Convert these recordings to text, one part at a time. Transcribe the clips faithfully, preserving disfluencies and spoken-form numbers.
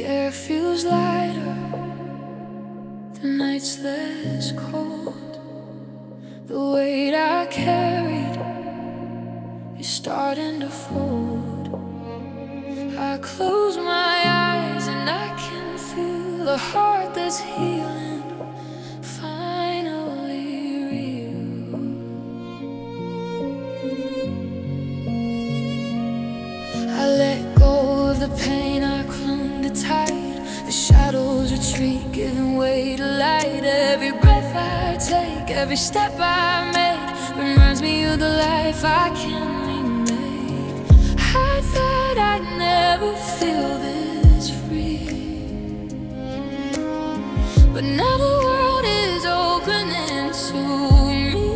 air feels lighter, the night's less cold. The weight I carried is starting to fold. I close my eyes and I can feel a heart that's healing, finally real. I let go of the pain I clung to tight. The shadows retreat, giving way to light. Every breath I take, every step I make reminds me of the life I can remake. I thought I'd never feel this free, but now the world is opening to me.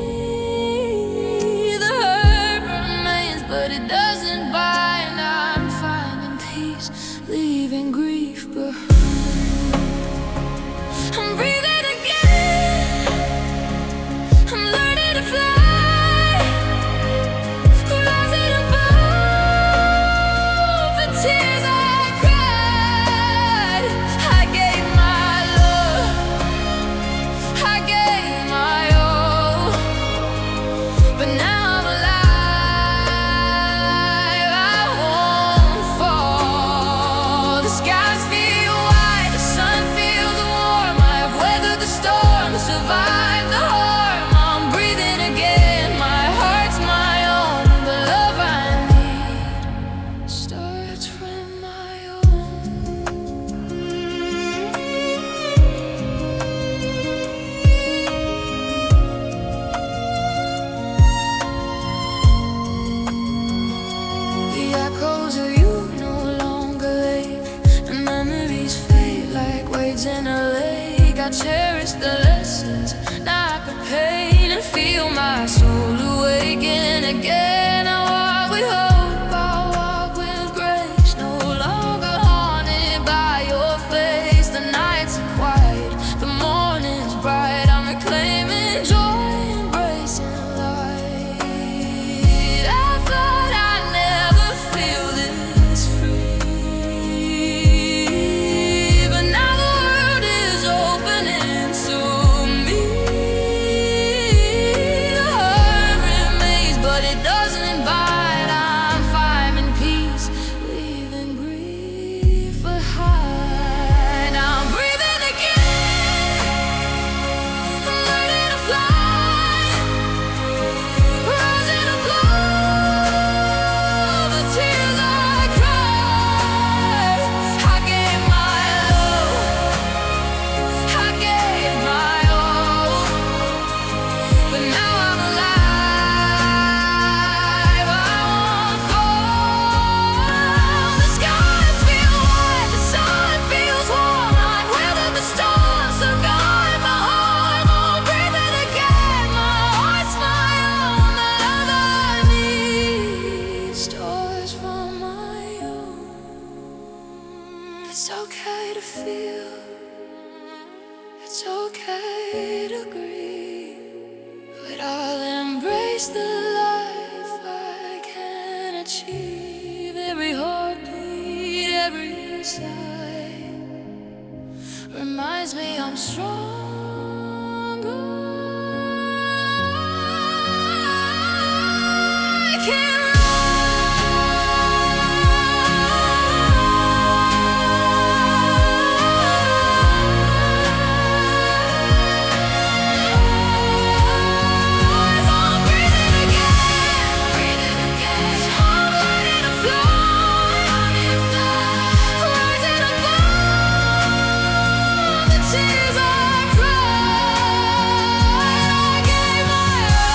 The hurt remains, but it doesn't bind. I'm finding peace, leaving grief behind. I'm breathing again, I'm learning to fly, rising above the tears I cried. I gave my love, I gave my all, but now I'm alive. I won't fall. The skies feel wide, the sun feels warm. I've weathered the storm, survived the harm. I'm breathing again, my heart's my own. The love I need starts from my own. The echoes of you no longer live, and memories fade like waves in a lake. I cherish the lessons, not the pain, and feel my soul awaken again. I walk with hope, I walk with grace, no longer haunted by your face. The nights are quiet, the morning's bright. I'm reclaiming joy, embracing light. I thought I'd never feel this free, but now the world is opening to me. The hurt remains, but it doesn't bite. I'm finding peace, leaving grief behind. I'm breathing again, I'm learning to fly, rising above the tears I cried. I gave my love, I gave my all, but now I'm alive. I won't fall. The skies feel wide, the sun feels warm. I've weathered the storm, survived the harm. I'm breathing again, my heart's my own. The love I need stars from my own. It's okay to feel, it's okay to grieve, but I'll embrace the life I can achieve. Every heartbeat, every sigh reminds me I'm stronger. I can I'm breathing again, breathing again. I'm learning to fly, rising above the tears I cried. I gave my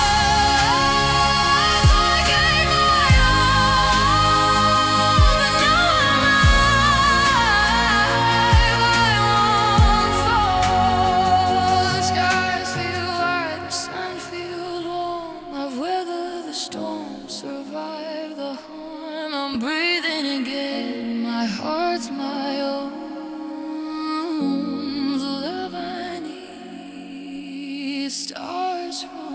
all, I gave my all, but now I'm alive. I won't fall. The skies feel wide, the sun feels warm. I've weathered the storm, survived the harm. I'm breathing again, my heart's my own. The love I need stars from